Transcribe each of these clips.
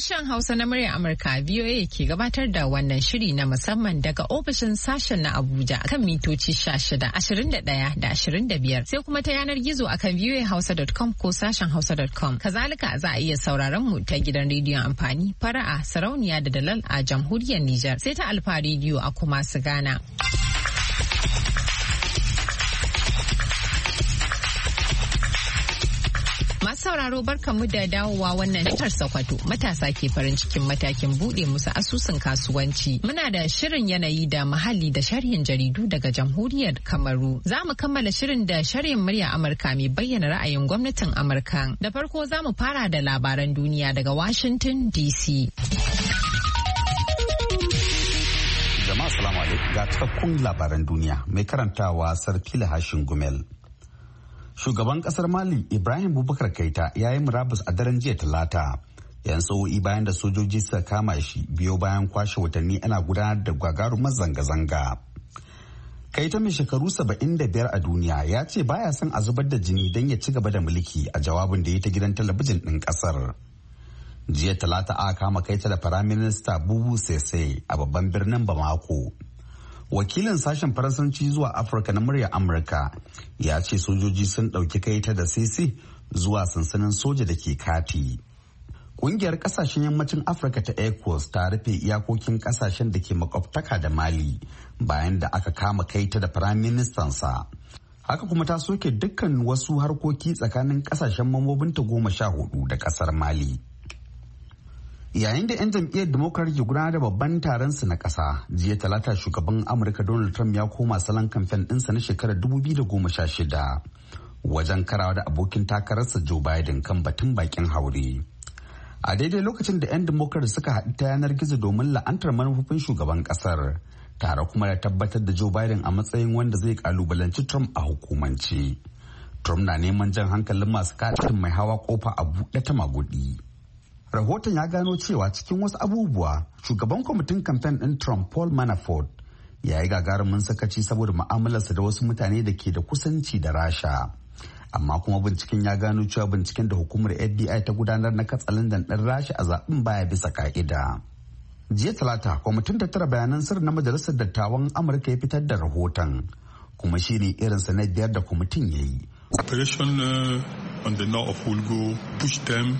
Sashen Hausa na muryar Amurka VOA ke gabatar da wannan shiri na musamman daga ofishin sashen na Abuja kan mitoci 16, 21 da 25 sai kuma ta yanar gizo akan voahausa.com ko sashen hausa.com. Kazalika za a iya sauraron mu ta gidan rediyon amfani Fara'a, Sarauniya da Dalal a jamhuriyar Nijar sai ta Alfa rediyo a Kumasi Ghana. Sauraro barkanmu da dawowa wannan jihar Sokoto matasa ke farin cikin matakin bude musu asusun kasuwanci. Muna da shirin yanayi da muhalli da sharhin jaridu daga jamhuriyar Kamaru. Za mu kammala shirin da sharhin murya Amurka mai bayyana ra'ayin gwamnatin Amurka. Da farko za mu fara da labaran duniya daga Washington DC. Jama'a salamu alaikum ga cikakkun labaran duniya mai karantawa Sarfila Hashin Gumel. Shugaban kasar Mali Ibrahim Boubacar Keita ya yi murabus a daren jiya Talata. Yan sa'o'i bayan da sojoji suka kama shi biyo bayan kwashe watanni ana gudanar da gagarumar zanga-zanga. Keita mai shekaru 75 a duniya ya ce baya son a zubar da jini don ya ci gaba da mulki a jawabin da ya ta gidan talabijin ɗin ƙasar. Jiya Talata aka kama Keita da Firaminista Bubu Sese a babban birnin Bamako. Wakilin sashen Faransanci zuwa Afirka na muryar Amurka ya ce sojoji sun ɗauki Keita da Sisi zuwa sansanin soja da ke Kati. Ƙungiyar ƙasashen yammacin Afirka ta ECOWAS ta rufe iyakokin ƙasashen da ke makwabtaka da Mali bayan da aka kama Keita da Firaministansa. Haka kuma ta soke dukkan wasu harkoki tsakanin ƙasashen mambobinta 14 da ƙasar Mali. Yayin da 'yan jam'iyyar Democrat ke gudanar da babban taron su na ƙasa, jiya Talata shugaban Amurka Donald Trump ya koma salon kamfen ɗinsa na shekarar 2016 wajen karawa da abokin takararsa Joe Biden kan batun bakin haure. A daidai lokacin da 'yan Democrat suka haɗu ta yanar gizo domin la'antar manufofin shugaban ƙasar, tare kuma da tabbatar da Joe Biden a matsayin wanda zai kalubalanci Trump a hukumance. Trump na neman jan hankalin masu katin mai hawa kofa a buɗe ta magudi. Rahoton ya gano cewa cikin wasu abubuwa shugaban kwamitin kamfen ɗin Trump Paul Manafort ya yi gagarumin sakaci saboda mu'amalarsa da wasu mutane da ke da kusanci da Rasha. Amma kuma binciken ya gano cewa binciken da hukumar FBI ta gudanar na katsalandan ɗin Rasha a zaɓen baya bisa ka'ida. Jiya Talata kwamitin tattara bayanan sirri na Majalisar Dattawan Amurka ya fitar da rahoton kuma shi ne irinsa na 5 da kwamitin ya yi. Operation on the north of Hulgo push them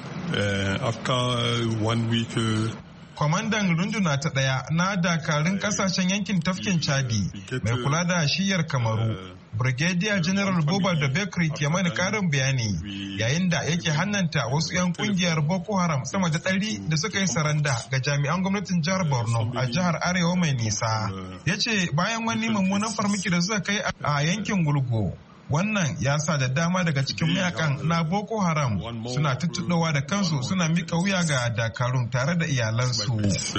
after 1 week. Kwamandan runduna ta ɗaya na dakarun kasashen yankin tafkin Chadi mai kula da shiyar Kamaru, Brigadier General Buba da Bekri ke mani karin bayani yayin da yake hannanta wasu 'yan kungiyar Boko Haram sama da 100 da suka yi saranda ga jami'an gwamnatin jihar Borno a jihar Arewa mai nisa. Ya ce bayan wani mummunan farmaki da suka kai a yankin Gulgo, wannan ya sa da dama daga cikin mayakan na Boko Haram suna tuttuɗowa da kansu suna mika wuya ga dakarun tare da iyalansu.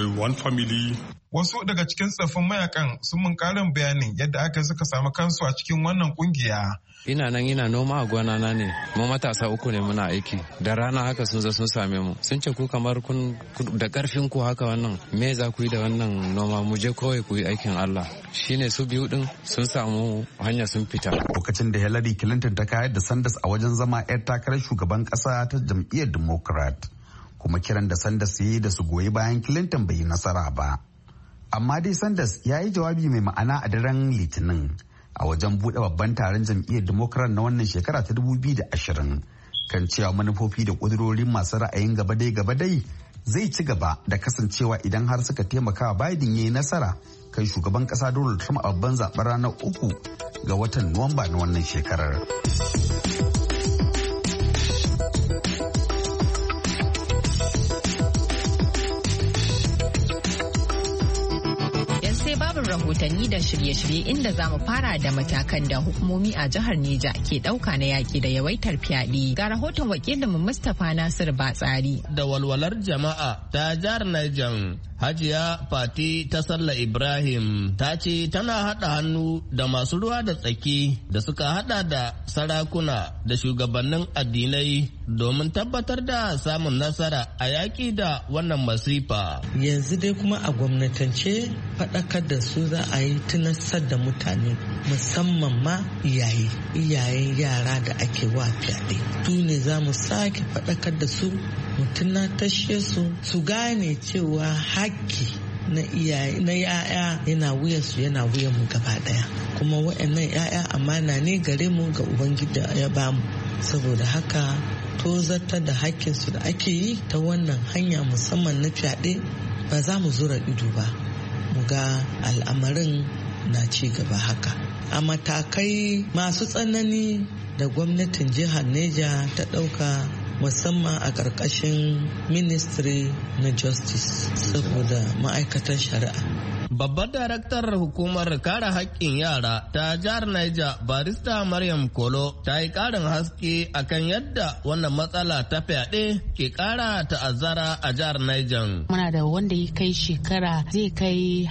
Wasu daga cikin tsaffin mayakan sun mun karin bayanin yadda aka suka samu kansu a cikin wannan kungiya. Ina nan ina noma a gwana na ne, mu matasa 3 ne muna aiki. Da rana haka sun zo sun same mu. Sun ce ku kamar kun da karfin ku haka wannan me za ku yi da wannan noma, mu je kawai ku yi aikin Allah. Shine su biyu din sun samu hanya sun fita. Lokacin da Hillary Clinton ta kayar da Sanders a wajen zama 'yar takarar shugaban kasa ta jam'iyyar Democrat, kuma kiran da Sanders yi da su goyi bayan Clinton bai yi nasara ba. Amma dai Sanders ya yi jawabi mai ma'ana a daren Litinin a wajen buɗe babban taron jam'iyyar Democrat na wannan shekara ta 2020 kan cewa manufofi da ƙudurorin masu ra'ayin gabadai zai ci gaba da kasancewa idan har suka taimaka Biden ya yi nasara kan shugaban ƙasa Donald Trump a babban zaɓen ranar 3 ga watan Nuwamba na wannan shekarar. Rahotanni da shirye-shirye inda za mu fara da matakan da hukumomi a jihar Neja ke ɗauka na yaƙi da yawaitar fyaɗe. Ga rahoton wakilinmu Mustapha Nasir Batsari. Da walwalar jama'a ta jihar Niger, Hajiya Fati ta Sallah Ibrahim ta ce tana haɗa hannu da masu ruwa da tsaki da suka haɗa da sarakuna da shugabannin addinai domin tabbatar da samun nasara a yaƙi da wannan masifa. Yanzu dai kuma a gwamnatance faɗakar da su za a yi tunasar da mutane musamman ma iyayen yara da ake wa fyaɗe. Su ne za mu sake faɗakar da su mu tunatashe su gane cewa haƙƙi na iyaye na yaya yana wuyansu yana wuyan mu gaba daya, kuma waɗannan yaya amana ne gare mu ga ubangiji ya bamu. Saboda haka tozartar da hakkinsu da ake yi ta wannan hanya musamman na fyaɗe ba za mu zura ido ba, mu ga al'amarin na ci gaba haka. A matakai masu tsanani da gwamnatin jihar Neja ta ɗauka musamman a ƙarƙashin Ministry na Justice saboda ma'aikatan shari'a. Babbar daraktar hukumar kare haƙƙin yara ta jihar Niger, barista Maryam Kolo, ta yi ƙarin haske akan yadda wannan matsala ta fyaɗe ke ƙara ta'azzara a jihar Niger. Muna da wanda ya kai shekara zai kai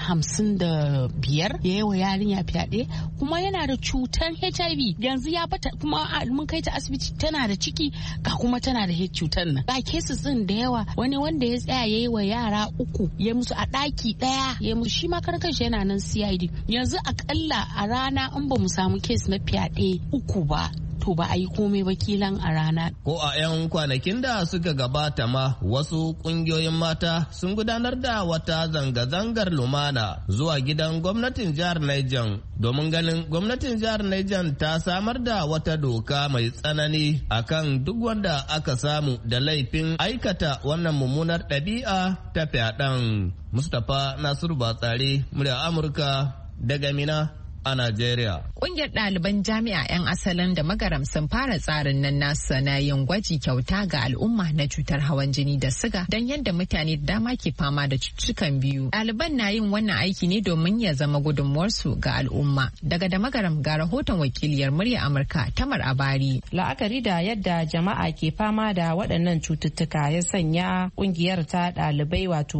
55 ya yi wa yarinya fyaɗe, kuma yana da cutar HIV yanzu ya bata, kuma mun kai ta asibiti tana da ciki ga kuma tana da cutar nan. Ga cases din da yawa, wani wanda ya tsaya ya yi wa yara 3 ya musu a ɗaki ɗaya ya musu, shi ma karkar shi yana nan CID. Yanzu akalla a rana in ba mu samu kes na fyaɗe 3 ba, to ba a yi komai ba kilan a rana. Ko a 'yan kwanakin da suka gabata ma wasu kungiyoyin mata sun gudanar da wata zanga-zangar lumana zuwa gidan gwamnatin jihar Niger domin ganin gwamnatin jihar Niger ta samar da wata doka mai tsanani akan duk wanda aka samu da laifin aikata wannan mummunar ɗabi'a ta fyaɗen. Mustapha Nasiru Batsari, murya Amurka daga Mina a Najeriya. Ƙungiyar ɗaliban jami'a 'yan asalin da magaram sun fara tsarin nan nasu na yin gwaji kyauta ga al'umma na cutar hawan jini da siga don yadda mutane da dama ke fama da cututtukan biyu. Ɗaliban na yin wannan aiki ne domin ya zama gudunmuwarsu ga al'umma. Daga da magaram ga rahoton wakiliyar murya Amurka Tamar Abari. La'akari da yadda jama'a ke fama da waɗannan cututtuka ya sanya ƙungiyar ta ɗalibai wato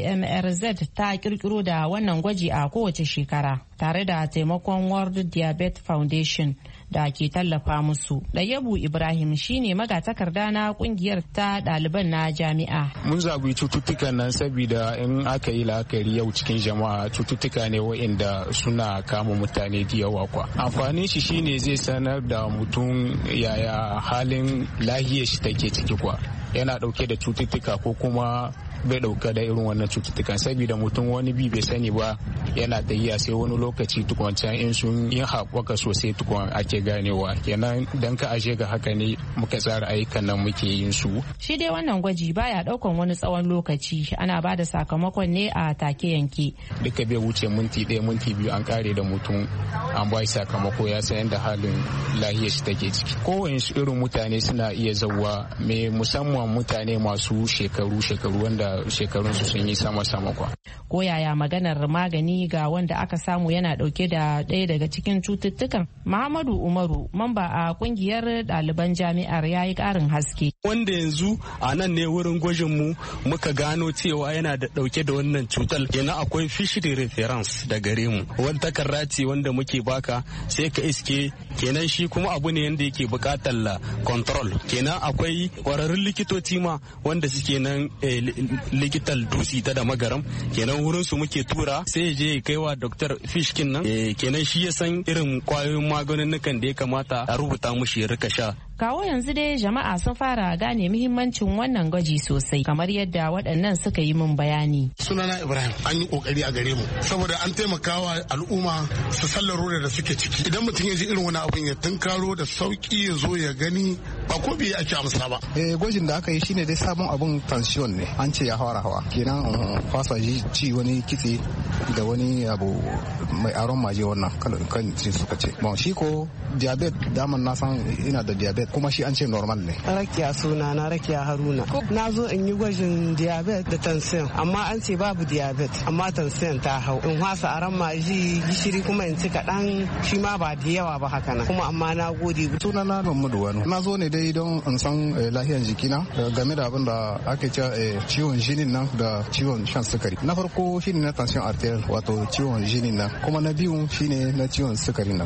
AOMRZ ta kirkiro da wannan gwaji a kowace shekara tare da taimakon World Diabetes Foundation da ke tallafa musu. Ɗayyabu Ibrahim shine magatakarda na kungiyar ta ɗaliban na jami'a. Mun zabi cututtukan nan saboda in aka yi la'akari yau cikin jama'a cututtuka ne wa'inda suna kama mutane da yawa kwa. Amfanin shi shine zai sanar da mutum yaya halin lahiyar shi take ciki kwa. Yana ɗauke da cututtuka ko kuma bai dauka da irin wannan cututtukan saboda mutum wani bi bai sani ba yana tafiya sai wani lokaci tukun can in sun yi haɓaka sosai tukun ake ganewa kenan dan ka ashe ga haka ne muka tsara ayyukan nan muke yin su. Shi dai wannan gwaji baya daukan wani tsawon lokaci, ana ba da sakamakon ne a take yanke. Duka bai wuce minti 1 minti 2 an kare da mutum an ba shi sakamako ya san yadda halin lahiyar shi take ciki. Kowane irin mutane suna iya zauwa me musamman mutane masu shekaru wanda shekarunsu sun yi sama-sama kwa. Ko yaya maganar magani ga wanda aka samu yana dauke da ɗaya daga cikin cututtukan? Muhammadu Umaru, mamba a kungiyar ɗaliban jami'ar, ya yi ƙarin haske. Wanda yanzu a nan ne wurin gwajin mu muka gano cewa yana da dauke da wannan cutar. Kenan akwai fishery reference da gare mu. Wani takarda ce wanda muke baka sai ka iske kenan shi kuma abu ne yanda yake buƙatar control. Kenan akwai ƙwararrun likitoci ma wanda suke nan likitan dusi ta da magaram kenan wurin su muke tura sai ya je ya kai wa Dr. Fishkin nan kenan shi ya san irin kwayoyin maganin da ya kamata a rubuta mushi ya rika sha. Kawo yanzu dai jama'a sun fara gane muhimmancin wannan gwaji sosai kamar yadda waɗannan suka yi min bayani. Sunana Ibrahim, an yi kokari a gare mu saboda an taimakawa al'umma su sallaro da suke ciki. Idan mutum ya ji irin wani abin ya tunkaro da sauki ya zo ya gani ba ko bai ake amsa ba. Gwajin da aka yi shine dai sabon abun tension ne, an ce ya fara hawa kenan fasa ci wani kitse da wani abu mai aron maje wannan kan suka ce. Bon shi ko diabetes daman na san ina da diabetes kuma shi an ce normal ne. Rakiya suna na Rakiya Haruna. Na zo in yi gwajin diabetes da tension amma an ce babu diabetes amma tension ta hau. In hasa aran maji gishiri kuma in ci kaɗan shi ma ba da yawa ba haka nan. Kuma amma na gode. Suna na Muhammadu Wani. Na zo ne dai don in san lahiyar jikina game da abin da ake cewa ciwon jinin nan da ciwon shan sukari. Na farko shine na tension arterial wato ciwon jinin nan kuma na biyu shine na ciwon sukari nan.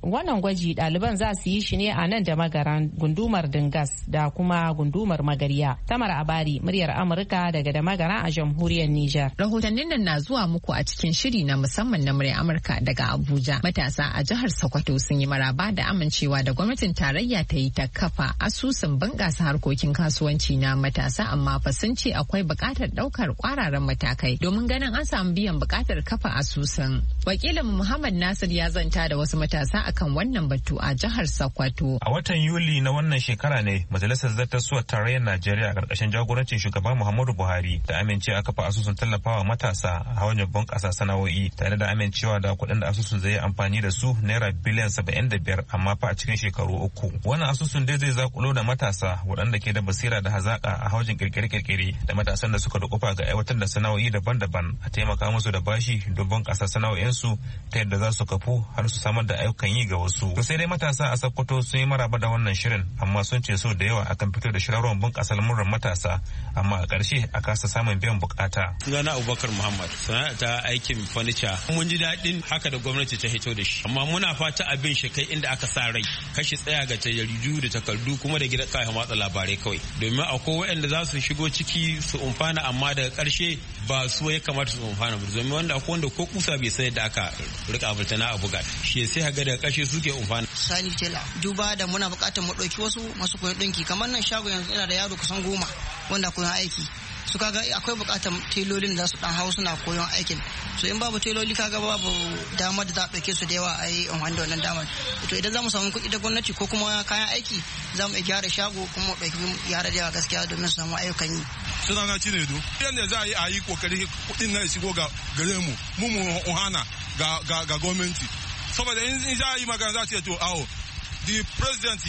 Wannan gwaji ɗaliban za su yi shi ne a nan da magaran gundumar Dingas da kuma gundumar Magariya. Tamar Abari, muryar Amurka daga da magara a jamhuriyar Nijar. Rahotannin nan na zuwa muku a cikin shiri na musamman na muryar Amurka daga Abuja. Matasa a jihar Sokoto sun yi maraba da amincewa da gwamnatin tarayya ta yi ta kafa asusun bunƙasa harkokin kasuwanci na matasa, amma fa sun ce akwai buƙatar ɗaukar ƙwararan matakai domin ganin an samu biyan buƙatar kafa asusun. Wakilin Muhammad Nasir ya zanta da wasu matasa akan wannan batu a jihar Sokoto. A watan Yuli na wannan shekara ne Majalisar Zartaswar Tarayyar Najeriya a ƙarƙashin jagorancin shugaba Muhammadu Buhari ta amince a kafa asusun tallafawa matasa a hanyar bunƙasa sana'o'i, tare da amincewa da kuɗin da asusun zai yi amfani da su naira biliyan 75, amma fa a cikin shekaru 3. Wannan asusun dai zai zakulo da matasa waɗanda ke da basira da hazaƙa a haujin kirkire-kirkire da matasan da suka dukufa ga aiwatar da sana'o'i daban-daban, a taimaka musu da bashi don bunƙasa sana'o'insu ta yadda za su kafu har su samar da ayyukan yi ga wasu. To sai dai matasa a Sokoto sun yi maraba da wannan shirin, amma sun ce so da yawa akan fito da shirarwan bunƙasa lamuran matasa, amma a ƙarshe a kasa samun biyan bukata. Sunana Abubakar Muhammad, sana'a ta aikin furniture. Mun ji daɗin haka da gwamnati ta hito da shi, amma muna fata abin shi kai inda aka sa rai, kashi tsaya ga jaridu da takardu kuma da gidan kayan watsa labarai kawai, domin akwai waɗanda za su shigo ciki su umfana, amma daga ƙarshe ba su ya kamata su umfana ba, domin wanda akwai wanda ko kusa bai sai da aka rika abultana a buga shi, sai haga daga ƙarshe suke umfana. Sani tela, duba da muna buƙatar mu ɗauki wasu masu koyon ɗinki, kamar nan shago yanzu ina da yaro kusan 10 wanda koyon aiki. su kaga akwai bukatar telolin da su dan hau suna koyon aikin, so in babu teloli kaga babu damar da za a ɗauke su da yawa a yi amfani da wannan damar. To idan za mu samu kuɗi da gwamnati ko kuma kayan aiki za mu gyara shago kuma mu ɗauki yara da yawa gaskiya domin su samu ayyukan yi. Suna na Cinedu, yadda za a yi kokari kuɗin na shigo ga gare mu hana ga gwamnati, saboda in za a yi magana za a ce to awo the president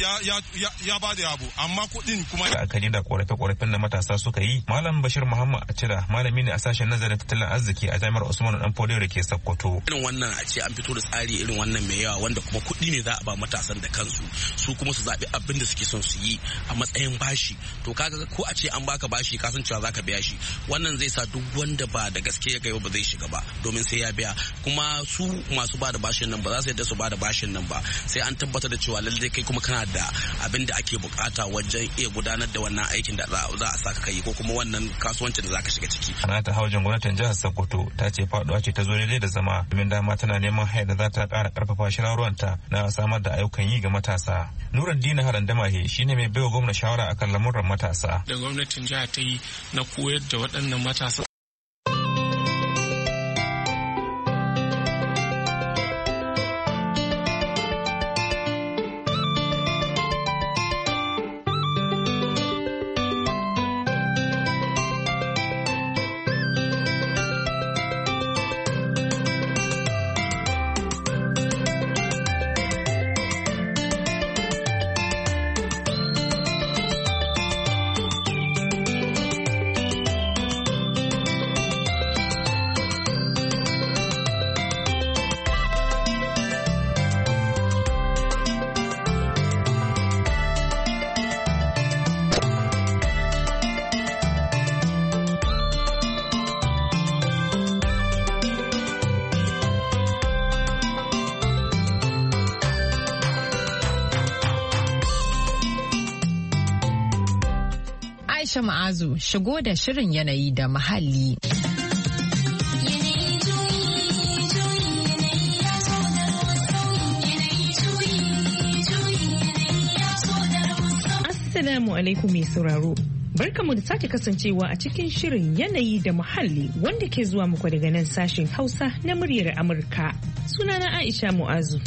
ya ba da abu amma kudin kuma da akali da korafe-korafen da matasa suka yi. Malam Bashir Muhammad Acira malami ne a sashen nazarin tattalin arziki a jami'ar Usman Dan Fodio da ke Sokoto. Irin wannan a ce an fito da tsari irin wannan mai yawa wanda kuma kuɗi ne za a ba matasan da kansu su kuma su zaɓi abin da suke son su yi a matsayin bashi. To kaga ko a ce an baka bashi ka san cewa zaka biya shi, wannan zai sa duk wanda ba da gaske ya kai ba zai shiga ba domin sai ya biya. Kuma su masu ba da bashin nan ba za su yadda su ba da bashin nan ba sai an tabbatar da cewa lallai kai kuma kana da abin da ake bukata wajen iya gudanar da wannan aikin da za a saka kai ko kuma wannan kasuwancin da zaka shiga ciki. Ana ta haujin gwamnatin jihar Sokoto ta ce faduwa ce ta zo daidai da zama domin dama tana neman hayar da za ta ƙara ƙarfafa shirarwanta na samar da ayyukan yi ga matasa. Nuruddin Harandamahe shine mai baiwa gwamna shawara akan lamuran matasa. Da gwamnatin jiha ta yi na koyar da waɗannan matasa Aisha Ma'azu shigo da shirin yanayi da muhalli. Assalamu alaikum mai sauraro. Barkamu da sake kasancewa a cikin shirin yanayi da muhalli wanda ke zuwa muku daga nan sashen Hausa na muryar Amurka. Sunana Aisha Mu'azu.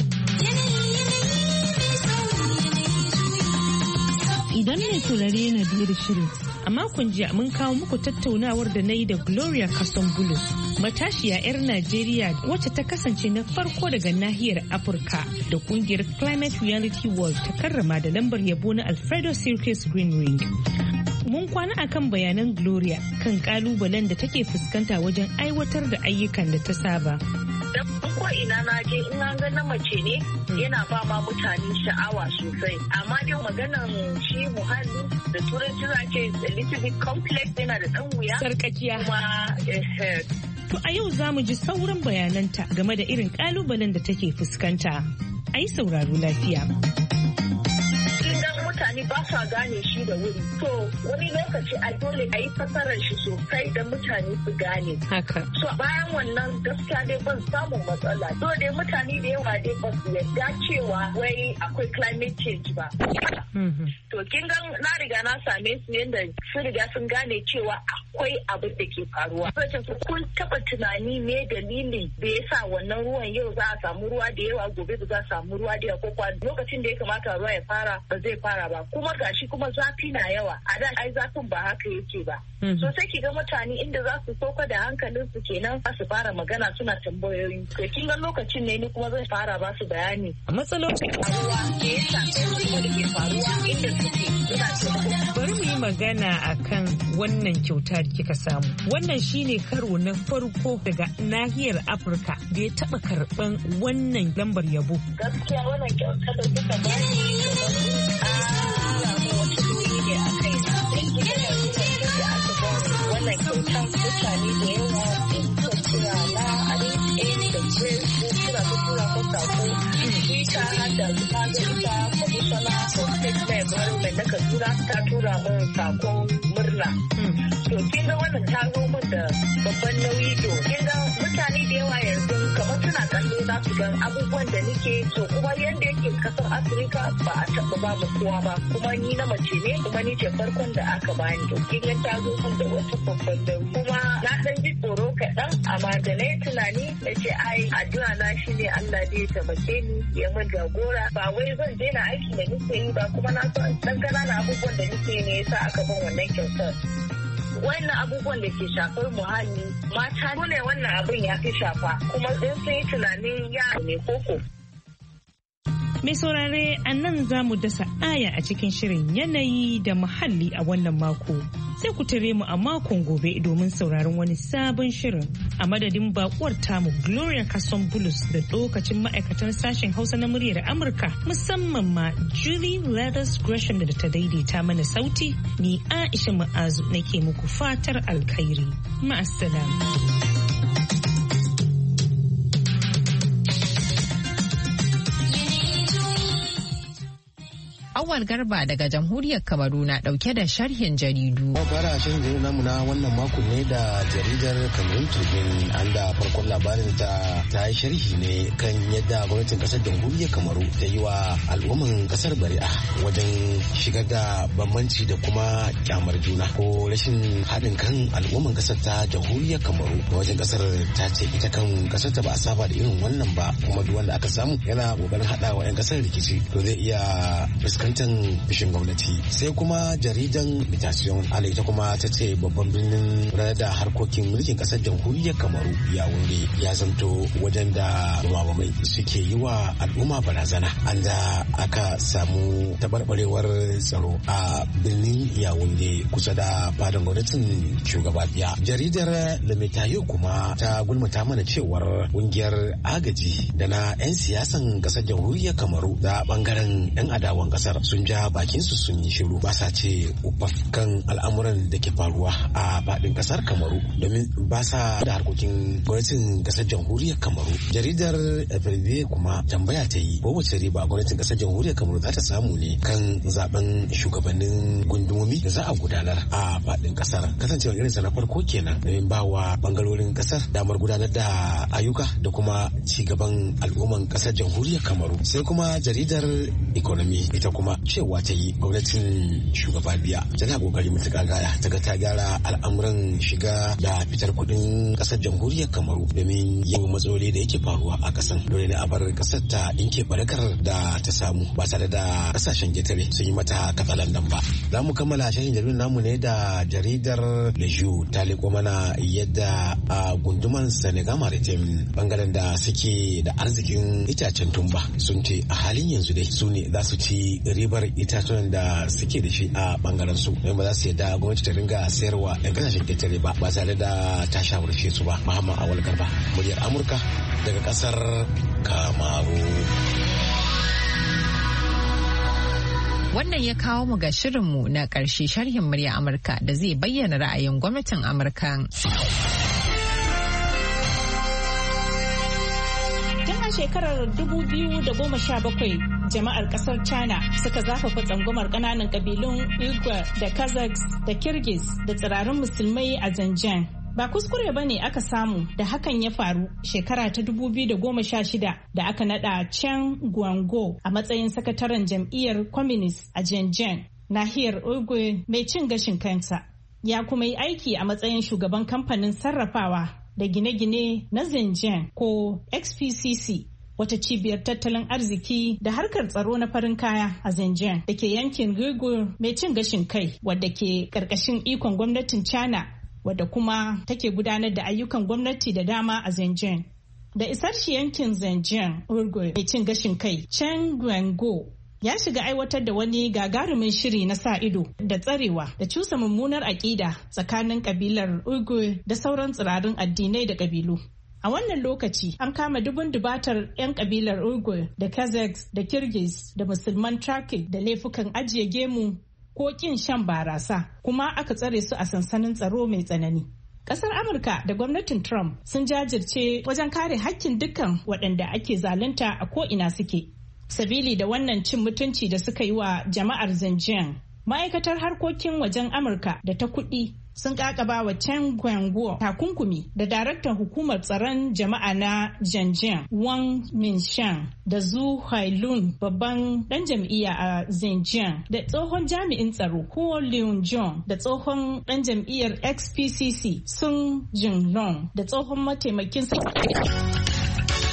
Idan mai saurare yana biye da shirin, a makon jiya mun kawo muku tattaunawar da na yi da Gloria Kasombulu, matashiya 'yar Najeriya wacce ta kasance na farko daga nahiyar Afirka da kungiyar Climate Reality World ta karrama da lambar yabo na Alfredo Circus Green Ring. Mun kwana akan bayanan Gloria kan kalubalen da take fuskanta wajen aiwatar da ayyukan da ta saba. Ko ina na je in an ga na mace ne yana ba ma mutane sha'awa sosai, amma dai maganan shi muhalli da turanci za ce a little bit complex, yana da dan wuya sarkakiya kuma to a yau za mu ji sauran bayananta game da irin kalubalen da take fuskanta. a yi sauraro lafiya. Mutane ba sa gane shi da wuri. To wani lokaci a dole a yi fasarar shi sosai da mutane su gane. Haka. So bayan wannan gaskiya dai ban samun matsala. To dai mutane da yawa dai ba su yarda cewa wai akwai climate change ba. To kin ga na riga na same su yadda sun riga sun gane cewa akwai abin da ke faruwa. Kun taba tunani me dalili da ya sa wannan ruwan yau za a samu ruwa da yawa gobe ba za a samu ruwa da yawa ko kwa lokacin da ya kamata ruwa ya fara ba zai fara ba. Kuma gashi kuma zafi na yawa a da ai zafin ba haka yake ba. So sai ki ga mutane inda za su sauka da hankalin su kenan za su fara magana suna tambayoyi. To kin ga lokacin ne ni kuma zan fara ba su bayani. Matsalolin faruwa da ya shafi kuma da ke faruwa inda suke suna bari mu yi magana akan wannan kyauta da kika samu. Wannan shine karo na farko daga nahiyar Afirka da ya taba karban wannan lambar yabo. Gaskiya wannan kyauta da kuka bani wannan kyautan mutane da yawa da kira na arinke da grace suna ta tura ko sako twitter har da ta ga ita commissioner for state na environment na Kaduna ta tura min sakon murna. To kin ga wannan ta zo min da babban nauyi to kin ga mutane da yawa yanzu kamar suna kallo za su ga abubuwan da nake so kuma yanda yake kasar Afirka ba a taɓa ba mu kowa ba kuma ni na mace ne kuma ni ce farkon da aka bani to kin ga ta zo min da wata babban nauyi kuma na dan ji tsoro kaɗan amma da na yi tunani na ce ai addu'a na shi ne Allah zai taimake ni ya min jagora ba wai zan daina aiki da nake yi ba kuma na san dan ƙananan abubuwan da nake ne yasa aka ban wannan kyautar. Wannan abubuwan da ke shafar muhalli mata ne wannan abin ya fi shafa kuma in sun yi tunanin yaro ne koko. Mai saurare a nan za mu dasa aya a cikin shirin yanayi da muhalli a wannan mako. Sai ku tare mu a makon gobe domin sauraron wani sabon shirin. A madadin bakuwar tamu Gloria Kasson Bulus da lokacin ma'aikatan sashen Hausa na muryar Amurka musamman ma Julie Leathers Gresham da ta daidaita mana sauti, ni Aisha Ma'azu nake muku fatar alkhairi. Ma'assalam. Awal Garba daga Jamhuriyar Kamaru na dauke da sharhin jaridu. Fara sharhin jaridu namu na wannan makon ne da jaridar Cameroon Tribune an da farkon labarin ta yi sharhi ne kan yadda gwamnatin kasar Jamhuriyar Kamaru ta yi wa al'umman kasar bari'a wajen shigar da bambanci da kuma kyamar juna ko rashin haɗin kan al'umman kasar ta Jamhuriyar Kamaru da wajen kasar ta ce ita kan kasar ta ba a saba da irin wannan ba kuma duk wanda aka samu yana kokarin haɗa wa 'yan kasar rikici to zai iya fuskantar fishin gwamnati. Sai kuma jaridan Mutation ala ita kuma ta ce babban birnin gudanar da harkokin mulkin kasar Jamhuriyar Kamaru ya wunde ya zanto wajen da rumamamai suke yi wa al'umma barazana an da aka samu tabarbarewar tsaro a birnin Yawunde kusa da fadan gwamnatin shugaba biya. Jaridar Lamitayo kuma ta gulmata mana cewar kungiyar agaji da na 'yan siyasan kasar Jamhuriyar Kamaru da bangaren 'yan adawan kasar sun ja bakinsu sun yi shiru ba sa ce kan al'amuran da ke faruwa a faɗin ƙasar Kamaru domin ba sa da harkokin gwamnatin ƙasar Jamhuriyar Kamaru. Jaridar FRB kuma tambaya ta yi ko wace riba gwamnatin ƙasar Jamhuriyar Kamaru za ta samu ne kan zaben shugabannin gundumomi da za a gudanar a faɗin ƙasar. Kasancewar irinsa na farko kenan domin ba wa bangarorin ƙasar damar gudanar da ayyuka da kuma ci gaban al'umman ƙasar Jamhuriyar Kamaru. Sai kuma jaridar Economy ita kuma cewa ta yi gwamnatin shugaba biya tana kokari mutuka gaya ta ga ta gyara al'amuran shiga da fitar kudin kasar Jamhuriyar Kamaru domin yawan matsaloli da yake faruwa a kasan dole ne a bar kasar ta inke barakar da ta samu ba tare da kasashen getare sun yi mata katsalandan ba. Za mu kammala shirin jaridar namu ne da jaridar Leju ta liko mana yadda a gunduman Senegal Maritime bangaren da suke da arzikin itacen tumba sun ce a halin yanzu dai su ne za su ci ribar itatunan da suke da shi a bangaren su don ba za su yadda gwamnati ta ringa sayarwa 'yan kasashen ketare ba tare da ta shawarce su ba. Muhammad Awal Garba, muryar Amurka daga kasar Kamaru. Wannan ya kawo mu ga shirinmu na ƙarshe sharhin murya Amurka da zai bayyana ra'ayin gwamnatin Amurka. shekarar 2017 jama'ar kasar China suka zafafa tsangwamar kananan kabilun Uyghur da Kazakhs da Kyrgyz da tsirarin musulmai a Xinjiang. Ba kuskure ba ne aka samu da hakan ya faru shekara ta 2016 da aka nada Chen Guangguo a matsayin sakataren jam'iyyar Communist a Xinjiang, nahiyar Uyghur mai cin gashin kansa. Ya kuma yi aiki a matsayin shugaban kamfanin sarrafawa da gine-gine na Xinjiang ko XPCC, wata cibiyar tattalin arziki da harkar tsaro na farin kaya a Xinjiang da ke yankin Uyghur mai cin gashin kai wadda ke karkashin ikon gwamnatin China, wadda kuma take gudanar da ayyukan gwamnati da dama a Xinjiang. Da isar shi yankin Xinjiang Uyghur mai cin gashin kai, Chen Guangguo ya shiga aiwatar da wani gagarumin shiri na sa ido da tsarewa da cusa mummunar aƙida tsakanin kabilar Uyghur da sauran tsirarin addinai da kabilu. A wannan lokaci an kama dubun dubatar 'yan kabilar Uyghur da Kazakhs da Kyrgyz da musulman Turkic da laifukan ajiye gemu ko kin shan barasa, kuma aka tsare su a sansanin tsaro mai tsanani. Kasar Amurka da gwamnatin Trump sun jajirce wajen kare hakkin dukkan waɗanda ake zalunta a ko'ina suke. Sabili da wannan cin mutunci da suka yi wa jama'ar Xinjiang, ma'aikatar harkokin wajen Amurka da ta kuɗi sun kakaba wa Chen Guangguo takunkumi da daraktan hukumar tsaron jama'a na Xinjiang Wang Mingshan da Zhu Hailun babban dan jam'iyya a Xinjiang da tsohon jami'in tsaro Huo Liunjong da tsohon dan jam'iyyar XPCC Sun Jinlong da tsohon mataimakin